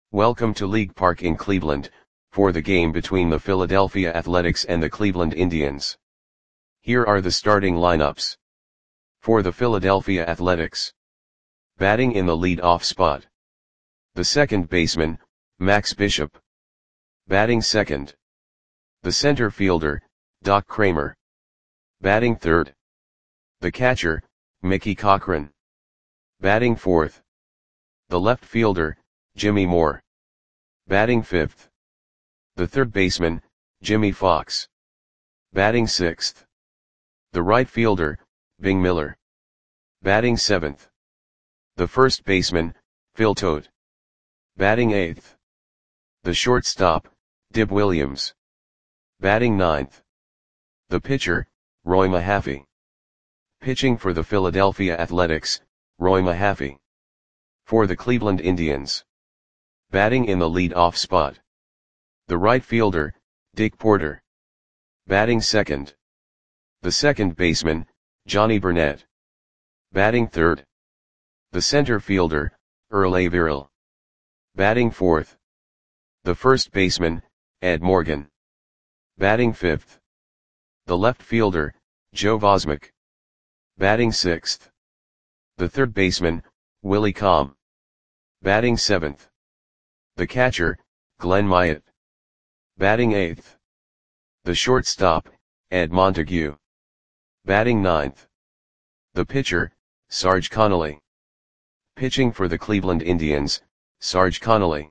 Welcome to League Park in Cleveland, for the game between the Philadelphia Athletics and the Cleveland Indians. Here are the starting lineups. For the Philadelphia Athletics. Batting in the lead-off spot. The second baseman, Max Bishop. Batting second. The center fielder, Doc Cramer. Batting third. The catcher, Mickey Cochrane. Batting fourth. The left fielder, Jimmy Moore. Batting fifth. The third baseman, Jimmie Foxx. Batting sixth. The right fielder, Bing Miller. Batting seventh. The first baseman, Phil Tote. Batting eighth. The shortstop, Dib Williams. Batting ninth. The pitcher, Roy Mahaffey. Pitching for the Philadelphia Athletics, Roy Mahaffey. For the Cleveland Indians. Batting in the lead-off spot. The right fielder, Dick Porter. Batting second. The second baseman, Johnny Burnett. Batting third. The center fielder, Earl Averill. Batting fourth. The first baseman, Ed Morgan. Batting fifth. The left fielder, Joe Vosmick. Batting sixth. The third baseman, Willie Comm. Batting seventh. The catcher, Glenn Myatt. Batting eighth. The shortstop, Ed Montague. Batting ninth. The pitcher, Sarge Connolly. Pitching for the Cleveland Indians, Sarge Connolly.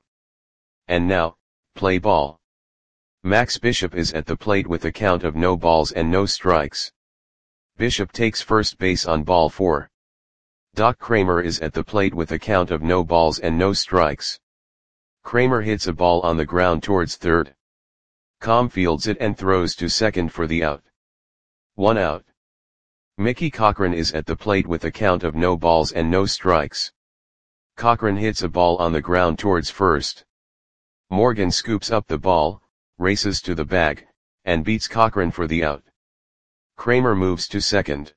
And now, play ball. Max Bishop is at the plate with a count of no balls and no strikes. Bishop takes first base on ball 4. Doc Cramer is at the plate with a count of no balls and no strikes. Cramer hits a ball on the ground towards third. Comm fields it and throws to second for the out. 1 out. Mickey Cochrane is at the plate with a count of no balls and no strikes. Cochrane hits a ball on the ground towards first. Morgan scoops up the ball, races to the bag, and beats Cochrane for the out. Cramer moves to second.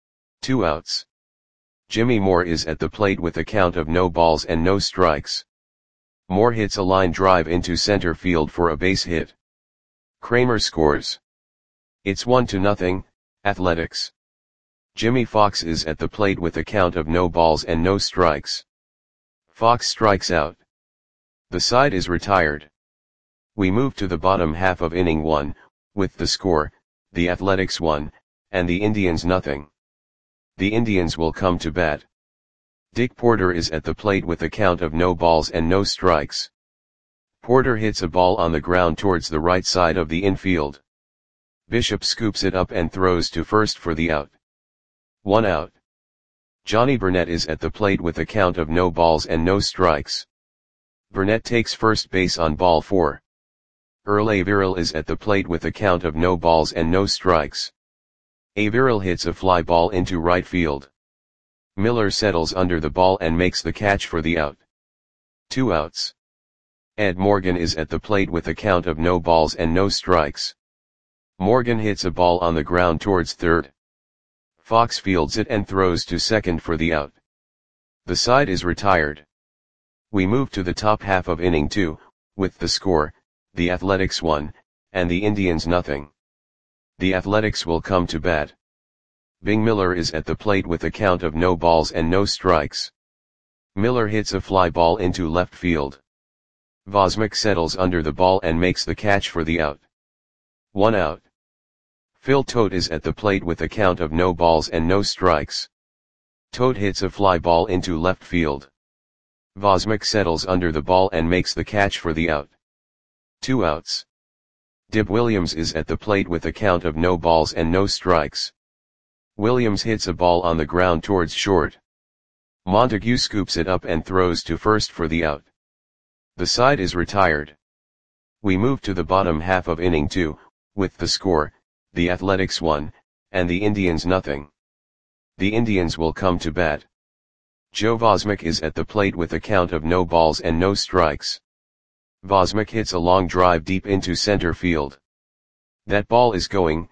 2 outs. Jimmy Moore is at the plate with a count of no balls and no strikes. Moore hits a line drive into center field for a base hit. Cramer scores. It's 1-0, Athletics. Jimmie Foxx is at the plate with a count of no balls and no strikes. Foxx strikes out. The side is retired. We move to the bottom half of inning 1, with the score, the Athletics 1, and the Indians 0. The Indians will come to bat. Dick Porter is at the plate with a count of no balls and no strikes. Porter hits a ball on the ground towards the right side of the infield. Bishop scoops it up and throws to first for the out. 1 out. Johnny Burnett is at the plate with a count of no balls and no strikes. Burnett takes first base on ball 4. Earl Averill is at the plate with a count of no balls and no strikes. Averill hits a fly ball into right field. Miller settles under the ball and makes the catch for the out. 2 outs. Ed Morgan is at the plate with a count of no balls and no strikes. Morgan hits a ball on the ground towards third. Foxx fields it and throws to second for the out. The side is retired. We move to the top half of inning 2, with the score, the Athletics 1, and the Indians 0. The Athletics will come to bat. Bing Miller is at the plate with a count of no balls and no strikes. Miller hits a fly ball into left field. Vosmick settles under the ball and makes the catch for the out. 1 out. Phil Tote is at the plate with a count of no balls and no strikes. Tote hits a fly ball into left field. Vosmick settles under the ball and makes the catch for the out. 2 outs. Dib Williams is at the plate with a count of no balls and no strikes. Williams hits a ball on the ground towards short. Montague scoops it up and throws to first for the out. The side is retired. We move to the bottom half of inning 2, with the score, the Athletics 1, and the Indians 0. The Indians will come to bat. Joe Vosmick is at the plate with a count of no balls and no strikes. Vosmick hits a long drive deep into center field. That ball is gone.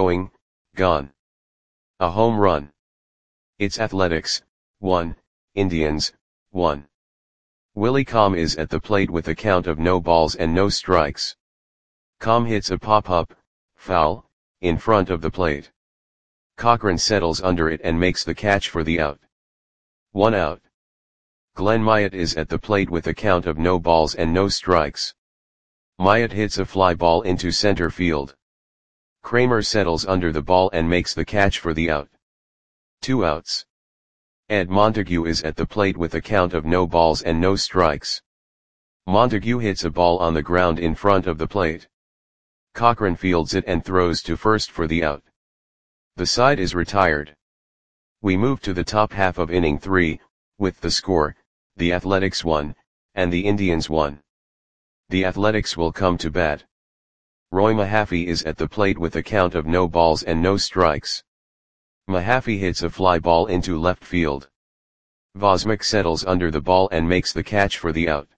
A home run. It's Athletics 1, Indians 1. Willie Com is at the plate with a count of no balls and no strikes. Com hits a pop-up, foul, in front of the plate. Cochran settles under it and makes the catch for the out. 1 out. Glenn Myatt is at the plate with a count of no balls and no strikes. Myatt hits a fly ball into center field. Kramer settles under the ball and makes the catch for the out. 2 outs. Ed Montague is at the plate with a count of no balls and no strikes. Montague hits a ball on the ground in front of the plate. Cochran fields it and throws to first for the out. The side is retired. We move to the top half of inning 3, with the score, the Athletics 1, and the Indians 1. The Athletics will come to bat. Roy Mahaffey is at the plate with a count of no balls and no strikes. Mahaffey hits a fly ball into left field. Vosmic settles under the ball and makes the catch for the out.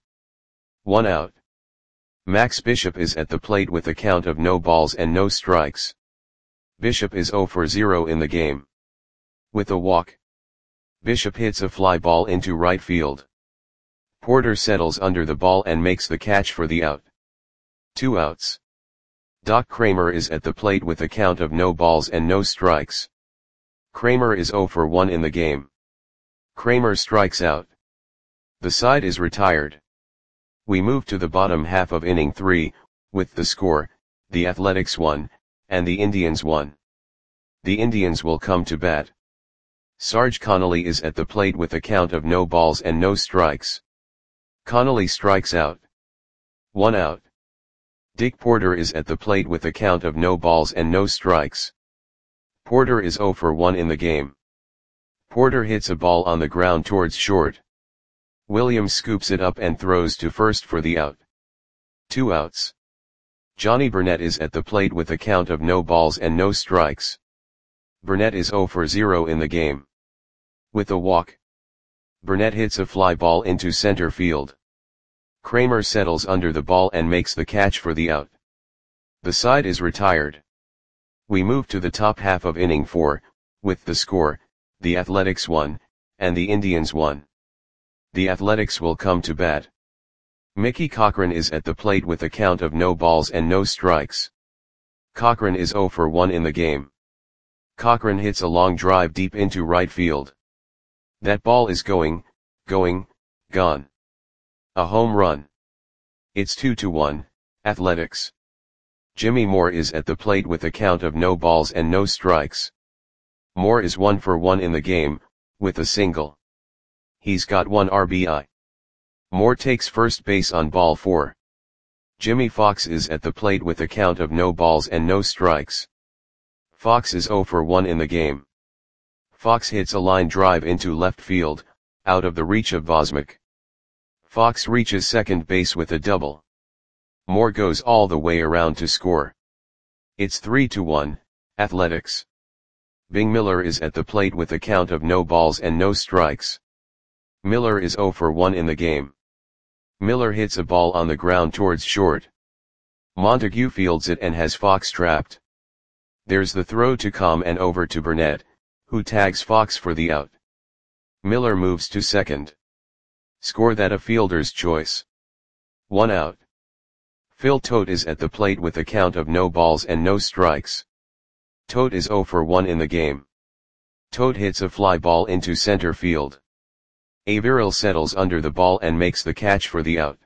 1 out. Max Bishop is at the plate with a count of no balls and no strikes. Bishop is 0 for 0 in the game. With a walk, Bishop hits a fly ball into right field. Porter settles under the ball and makes the catch for the out. 2 outs. Doc Kramer is at the plate with a count of no balls and no strikes. Kramer is 0 for 1 in the game. Kramer strikes out. The side is retired. We move to the bottom half of inning 3, with the score, the Athletics 1, and the Indians 1. The Indians will come to bat. Sarge Connolly is at the plate with a count of no balls and no strikes. Connolly strikes out. 1 out. Dick Porter is at the plate with a count of no balls and no strikes. Porter is 0 for 1 in the game. Porter hits a ball on the ground towards short. Williams scoops it up and throws to first for the out. 2 outs. Johnny Burnett is at the plate with a count of no balls and no strikes. Burnett is 0 for 0 in the game. With a walk, Burnett hits a fly ball into center field. Kramer settles under the ball and makes the catch for the out. The side is retired. We move to the top half of inning 4, with the score, the Athletics 1, and the Indians 1. The Athletics will come to bat. Mickey Cochran is at the plate with a count of no balls and no strikes. Cochran is 0 for 1 in the game. Cochran hits a long drive deep into right field. That ball is gone. A home run. It's 2-1, Athletics. Jimmy Moore is at the plate with a count of no balls and no strikes. Moore is 1 for 1 in the game, with a single. He's got 1 RBI. Moore takes first base on ball 4. Jimmy Fox is at the plate with a count of no balls and no strikes. Fox is 0 for 1 in the game. Fox hits a line drive into left field, out of the reach of Vosmic. Fox reaches second base with a double. Moore goes all the way around to score. It's 3-1, Athletics. Bing Miller is at the plate with a count of no balls and no strikes. Miller is 0 for 1 in the game. Miller hits a ball on the ground towards short. Montague fields it and has Fox trapped. There's the throw to Com and over to Burnett, who tags Fox for the out. Miller moves to second. Score that a fielder's choice. 1 out. Phil Tote is at the plate with a count of no balls and no strikes. Tote is 0 for 1 in the game. Tote hits a fly ball into center field. Averill settles under the ball and makes the catch for the out.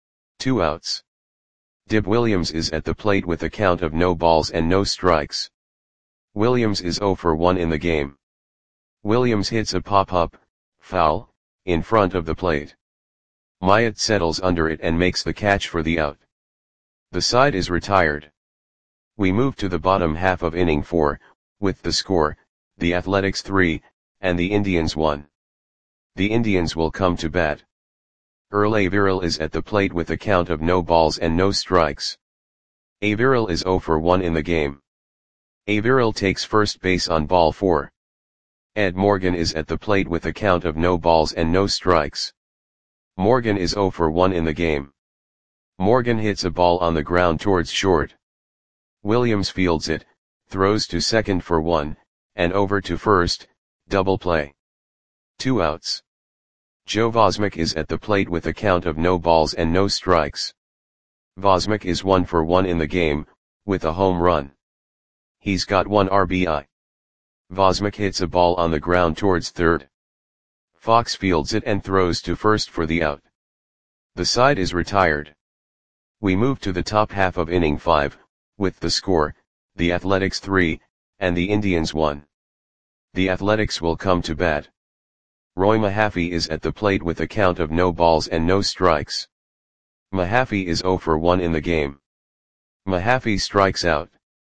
2 outs. Dib Williams is at the plate with a count of no balls and no strikes. Williams is 0 for 1 in the game. Williams hits a pop-up, foul, in front of the plate. Myatt settles under it and makes the catch for the out. The side is retired. We move to the bottom half of inning 4, with the score, the Athletics 3, and the Indians 1. The Indians will come to bat. Earl Averill is at the plate with a count of no balls and no strikes. Averill is 0 for 1 in the game. Averill takes first base on ball 4. Ed Morgan is at the plate with a count of no balls and no strikes. Morgan is 0 for 1 in the game. Morgan hits a ball on the ground towards short. Williams fields it, throws to second for 1, and over to first, double play. 2 outs. Joe Vosmik is at the plate with a count of no balls and no strikes. Vosmik is 1 for 1 in the game, with a home run. He's got 1 RBI. Vosmik hits a ball on the ground towards third. Fox fields it and throws to first for the out. The side is retired. We move to the top half of inning 5, with the score, the Athletics 3, and the Indians 1. The Athletics will come to bat. Roy Mahaffey is at the plate with a count of no balls and no strikes. Mahaffey is 0 for 1 in the game. Mahaffey strikes out.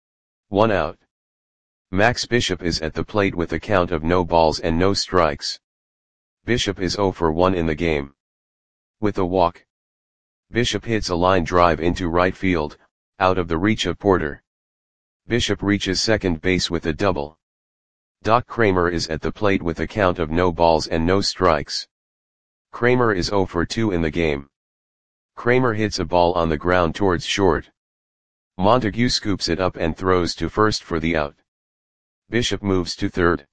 1 out. Max Bishop is at the plate with a count of no balls and no strikes. Bishop is 0 for 1 in the game. With a walk. Bishop hits a line drive into right field, out of the reach of Porter. Bishop reaches second base with a double. Doc Kramer is at the plate with a count of no balls and no strikes. Kramer is 0 for 2 in the game. Kramer hits a ball on the ground towards short. Montague scoops it up and throws to first for the out. Bishop moves to third.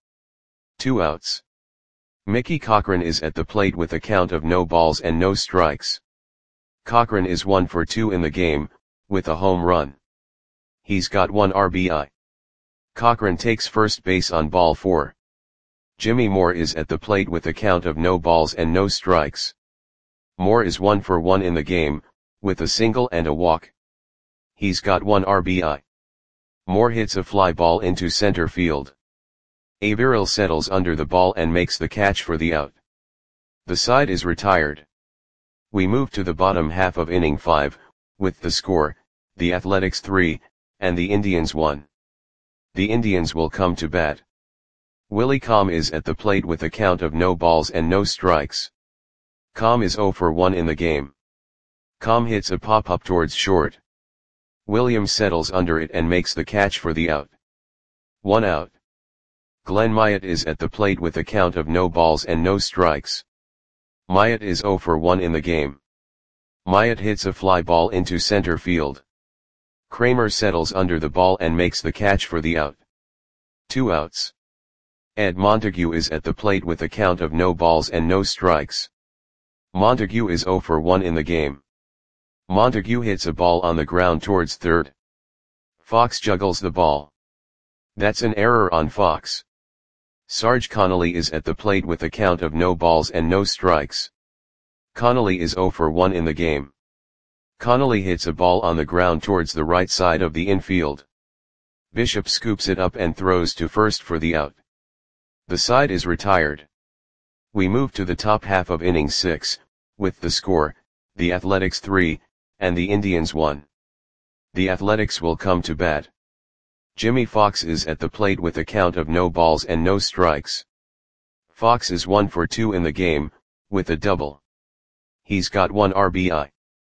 2 outs. Mickey Cochrane is at the plate with a count of no balls and no strikes. Cochrane is 1 for 2 in the game, with a home run. He's got 1 RBI. Cochrane takes first base on ball 4. Jimmy Moore is at the plate with a count of no balls and no strikes. Moore is 1 for 1 in the game, with a single and a walk. He's got 1 RBI. Moore hits a fly ball into center field. Averill settles under the ball and makes the catch for the out. The side is retired. We move to the bottom half of inning 5, with the score, the Athletics 3, and the Indians 1. The Indians will come to bat. Willie Comm is at the plate with a count of no balls and no strikes. Comm is 0 for 1 in the game. Comm hits a pop-up towards short. Williams settles under it and makes the catch for the out. 1 out. Glenn Myatt is at the plate with a count of no balls and no strikes. Myatt is 0 for 1 in the game. Myatt hits a fly ball into center field. Kramer settles under the ball and makes the catch for the out. 2 outs. Ed Montague is at the plate with a count of no balls and no strikes. Montague is 0 for 1 in the game. Montague hits a ball on the ground towards third. Fox juggles the ball. That's an error on Fox. Sarge Connolly is at the plate with a count of no balls and no strikes. Connolly is 0 for 1 in the game. Connolly hits a ball on the ground towards the right side of the infield. Bishop scoops it up and throws to first for the out. The side is retired. We move to the top half of inning 6, with the score, the Athletics 3, and the Indians 1. The Athletics will come to bat. Jimmy Fox is at the plate with a count of no balls and no strikes. Fox is 1 for 2 in the game, with a double. He's got 1 RBI.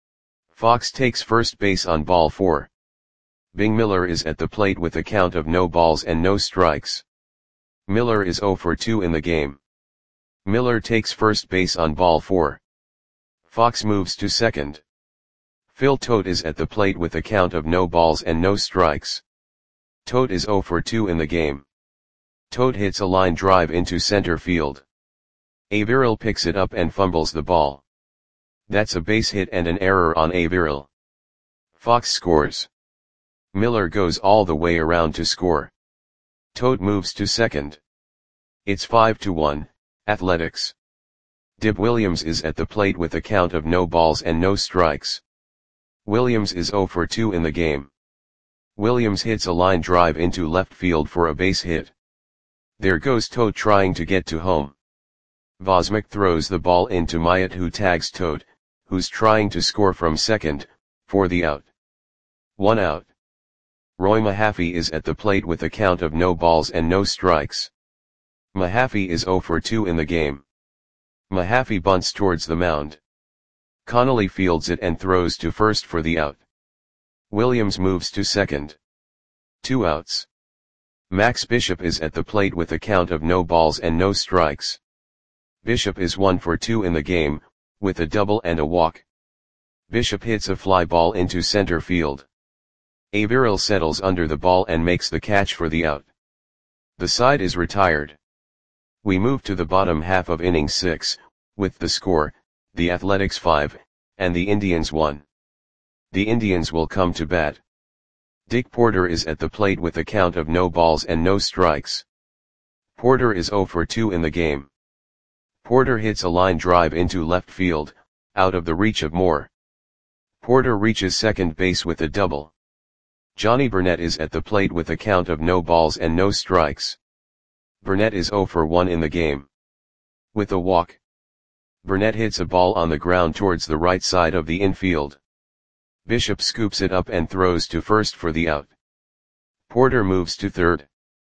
Fox takes first base on ball 4. Bing Miller is at the plate with a count of no balls and no strikes. Miller is 0 for 2 in the game. Miller takes first base on ball 4. Fox moves to second. Phil Tote is at the plate with a count of no balls and no strikes. Tote is 0 for 2 in the game. Tote hits a line drive into center field. Averill picks it up and fumbles the ball. That's a base hit and an error on Averill. Fox scores. Miller goes all the way around to score. Tote moves to second. It's 5-1, Athletics. Dib Williams is at the plate with a count of no balls and no strikes. Williams is 0 for 2 in the game. Williams hits a line drive into left field for a base hit. There goes Tote trying to get to home. Vosmik throws the ball into Myatt, who tags Tote, who's trying to score from second, for the out. 1 out. Roy Mahaffey is at the plate with a count of no balls and no strikes. Mahaffey is 0 for 2 in the game. Mahaffey bunts towards the mound. Connolly fields it and throws to first for the out. Williams moves to second. 2 outs. Max Bishop is at the plate with a count of no balls and no strikes. Bishop is 1 for 2 in the game, with a double and a walk. Bishop hits a fly ball into center field. Averill settles under the ball and makes the catch for the out. The side is retired. We move to the bottom half of inning 6, with the score, the Athletics 5, and the Indians 1. The Indians will come to bat. Dick Porter is at the plate with a count of no balls and no strikes. Porter is 0 for 2 in the game. Porter hits a line drive into left field, out of the reach of Moore. Porter reaches second base with a double. Johnny Burnett is at the plate with a count of no balls and no strikes. Burnett is 0 for 1 in the game. With a walk. Burnett hits a ball on the ground towards the right side of the infield. Bishop scoops it up and throws to first for the out. Porter moves to third.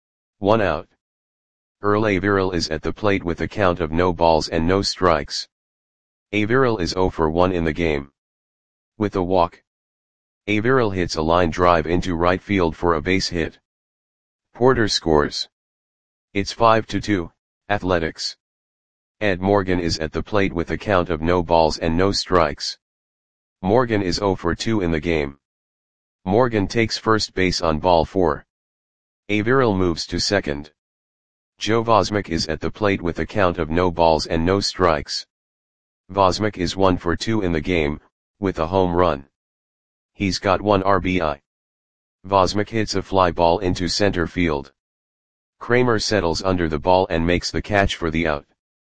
1 out. Earl Averill is at the plate with a count of no balls and no strikes. Averill is 0 for 1 in the game. With a walk. Averill hits a line drive into right field for a base hit. Porter scores. It's 5-2, Athletics. Ed Morgan is at the plate with a count of no balls and no strikes. Morgan is 0 for 2 in the game. Morgan takes first base on ball 4. Averill moves to second. Joe Vosmick is at the plate with a count of no balls and no strikes. Vosmick is 1 for 2 in the game, with a home run. He's got 1 RBI. Vosmick hits a fly ball into center field. Kramer settles under the ball and makes the catch for the out.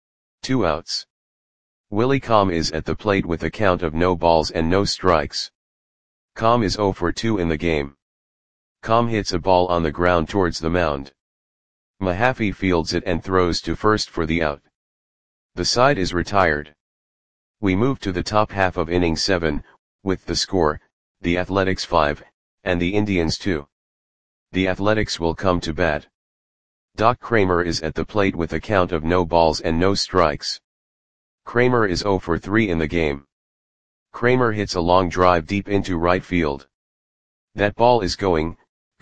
2 outs. Willie Comm is at the plate with a count of no balls and no strikes. Comm is 0 for 2 in the game. Comm hits a ball on the ground towards the mound. Mahaffey fields it and throws to first for the out. The side is retired. We move to the top half of inning 7, with the score, the Athletics 5, and the Indians 2. The Athletics will come to bat. Doc Kramer is at the plate with a count of no balls and no strikes. Kramer is 0 for 3 in the game. Kramer hits a long drive deep into right field. That ball is gone.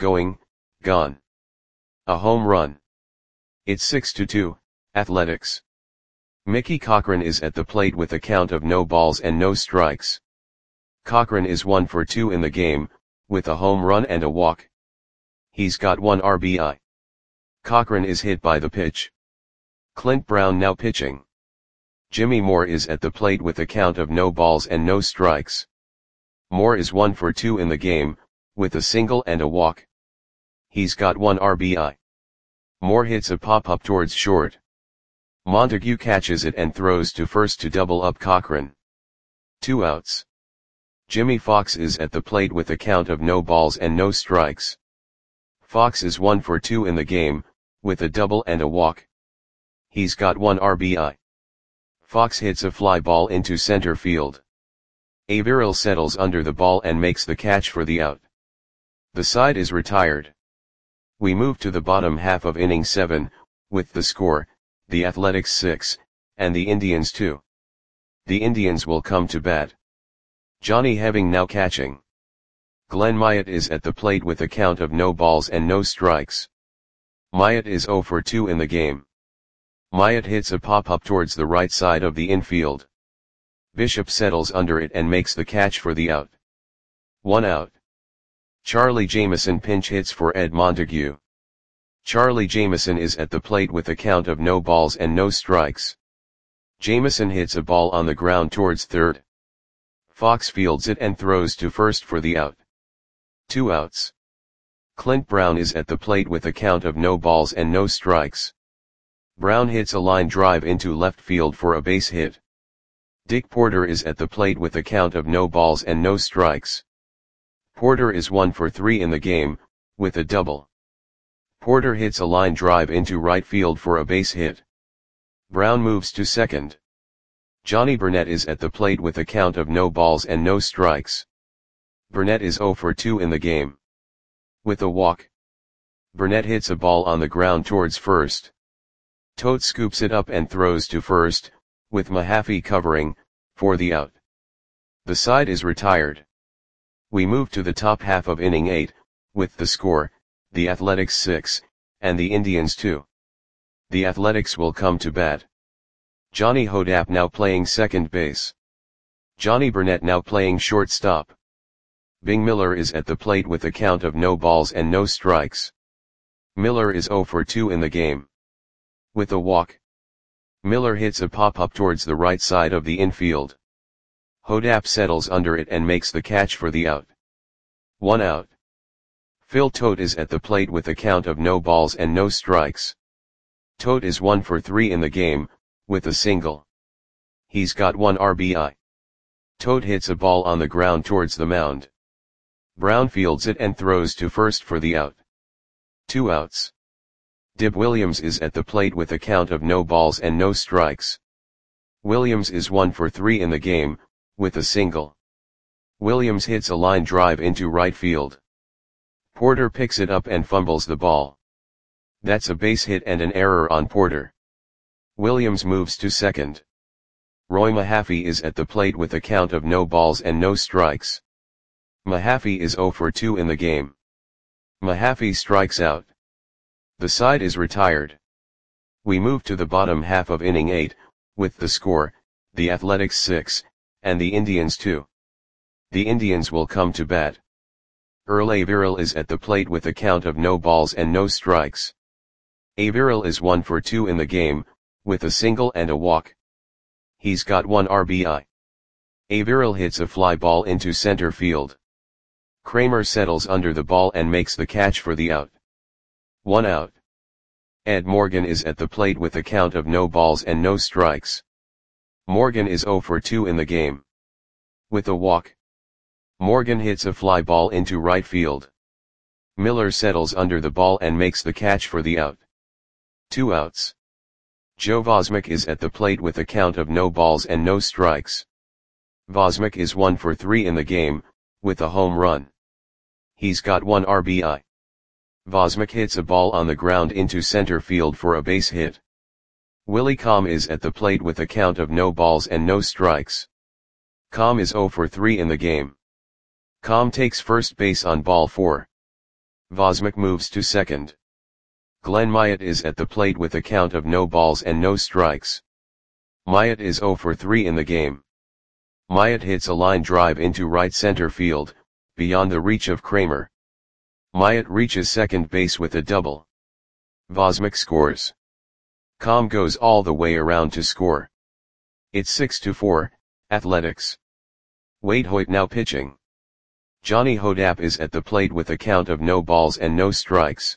A home run. It's 6-2, Athletics. Mickey Cochrane is at the plate with a count of no balls and no strikes. Cochrane is 1 for 2 in the game, with a home run and a walk. He's got 1 RBI. Cochrane is hit by the pitch. Clint Brown now pitching. Jimmy Moore is at the plate with a count of no balls and no strikes. Moore is 1 for 2 in the game, with a single and a walk. He's got 1 RBI. Moore hits a pop-up towards short. Montague catches it and throws to first to double up Cochrane. 2 outs. Jimmy Fox is at the plate with a count of no balls and no strikes. Fox is 1 for 2 in the game, with a double and a walk. He's got 1 RBI. Fox hits a fly ball into center field. Averill settles under the ball and makes the catch for the out. The side is retired. We move to the bottom half of inning 7, with the score, the Athletics 6, and the Indians 2. The Indians will come to bat. Johnny Heving now catching. Glenn Myatt is at the plate with a count of no balls and no strikes. Myatt is 0 for 2 in the game. Myatt hits a pop-up towards the right side of the infield. Bishop settles under it and makes the catch for the out. 1 out. Charlie Jameson pinch hits for Ed Montague. Charlie Jameson is at the plate with a count of no balls and no strikes. Jameson hits a ball on the ground towards third. Fox fields it and throws to first for the out. 2 outs. Clint Brown is at the plate with a count of no balls and no strikes. Brown hits a line drive into left field for a base hit. Dick Porter is at the plate with a count of no balls and no strikes. Porter is 1 for 3 in the game, with a double. Porter hits a line drive into right field for a base hit. Brown moves to second. Johnny Burnett is at the plate with a count of no balls and no strikes. Burnett is 0 for 2 in the game. With a walk. Burnett hits a ball on the ground towards first. Tote scoops it up and throws to first, with Mahaffey covering, for the out. The side is retired. We move to the top half of inning 8, with the score, the Athletics 6, and the Indians 2. The Athletics will come to bat. Johnny Hodapp now playing second base. Johnny Burnett now playing shortstop. Bing Miller is at the plate with a count of no balls and no strikes. Miller is 0 for 2 in the game. With a walk. Miller hits a pop-up towards the right side of the infield. Hodap settles under it and makes the catch for the out. 1 out. Phil Tote is at the plate with a count of no balls and no strikes. Tote is 1 for 3 in the game, with a single. He's got 1 RBI. Tote hits a ball on the ground towards the mound. Brown fields it and throws to first for the out. 2 outs. Dib Williams is at the plate with a count of no balls and no strikes. Williams is 1 for 3 in the game, with a single. Williams hits a line drive into right field. Porter picks it up and fumbles the ball. That's a base hit and an error on Porter. Williams moves to second. Roy Mahaffey is at the plate with a count of no balls and no strikes. Mahaffey is 0 for 2 in the game. Mahaffey strikes out. The side is retired. We move to the bottom half of inning 8, with the score, the Athletics 6, and the Indians 2. The Indians will come to bat. Earl Averill is at the plate with a count of no balls and no strikes. Averill is 1 for 2 in the game, with a single and a walk. He's got 1 RBI. Averill hits a fly ball into center field. Kramer settles under the ball and makes the catch for the out. 1 out. Ed Morgan is at the plate with a count of no balls and no strikes. Morgan is 0 for 2 in the game. With a walk. Morgan hits a fly ball into right field. Miller settles under the ball and makes the catch for the out. 2 outs. Joe Vosmick is at the plate with a count of no balls and no strikes. Vosmick is 1 for 3 in the game, with a home run. He's got 1 RBI. Vosmick hits a ball on the ground into center field for a base hit. Willie Comm is at the plate with a count of no balls and no strikes. Comm is 0 for 3 in the game. Comm takes first base on ball 4. Vosmick moves to second. Glenn Myatt is at the plate with a count of no balls and no strikes. Myatt is 0 for 3 in the game. Myatt hits a line drive into right center field, beyond the reach of Kramer. Myatt reaches second base with a double. Vosmick scores. Comm goes all the way around to score. It's 6-4, Athletics. Wade Hoyt now pitching. Johnny Hodap is at the plate with a count of no balls and no strikes.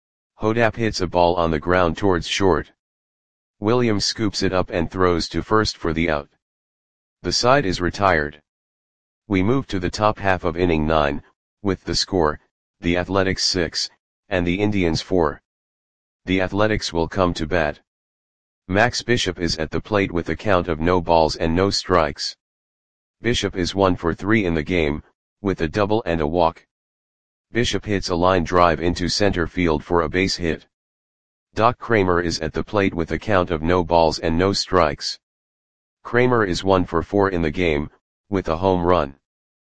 Hodap hits a ball on the ground towards short. Williams scoops it up and throws to first for the out. The side is retired. We move to the top half of inning 9, with the score, the Athletics 6, and the Indians 4. The Athletics will come to bat. Max Bishop is at the plate with a count of no balls and no strikes. Bishop is 1 for 3 in the game, with a double and a walk. Bishop hits a line drive into center field for a base hit. Doc Kramer is at the plate with a count of no balls and no strikes. Kramer is 1 for 4 in the game, with a home run.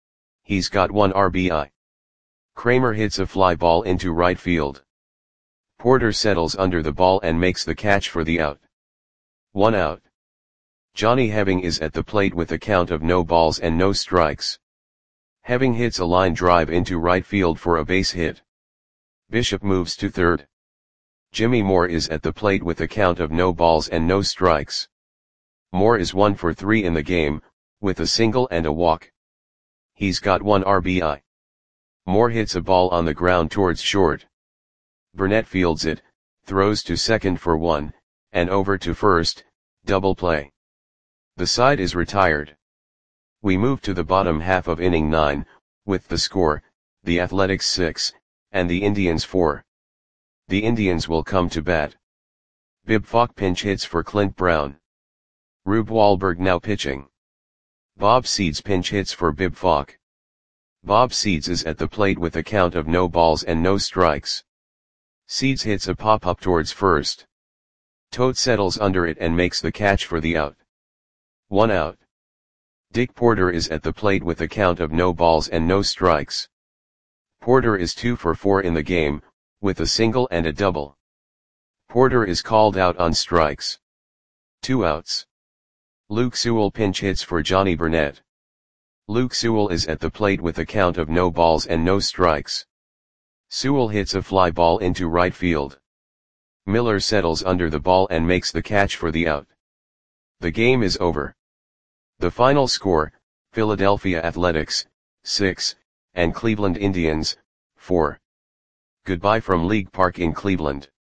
He's got 1 RBI. Kramer hits a fly ball into right field. Porter settles under the ball and makes the catch for the out. 1 out. Johnny Heving is at the plate with a count of no balls and no strikes. Heving hits a line drive into right field for a base hit. Bishop moves to third. Jimmy Moore is at the plate with a count of no balls and no strikes. Moore is 1 for 3 in the game, with a single and a walk. He's got 1 RBI. Moore hits a ball on the ground towards short. Burnett fields it, throws to second for 1, and over to first, double play. The side is retired. We move to the bottom half of inning 9, with the score, the Athletics 6, and the Indians 4. The Indians will come to bat. Bib Falk pinch hits for Clint Brown. Rube Wahlberg now pitching. Bob Seeds pinch hits for Bib Falk. Bob Seeds is at the plate with a count of no balls and no strikes. Seeds hits a pop-up towards first. Tote settles under it and makes the catch for the out. 1 out. Dick Porter is at the plate with a count of no balls and no strikes. Porter is 2 for 4 in the game, with a single and a double. Porter is called out on strikes. 2 outs. Luke Sewell pinch hits for Johnny Burnett. Luke Sewell is at the plate with a count of no balls and no strikes. Sewell hits a fly ball into right field. Miller settles under the ball and makes the catch for the out. The game is over. The final score, Philadelphia Athletics, 6, and Cleveland Indians, 4. Goodbye from League Park in Cleveland.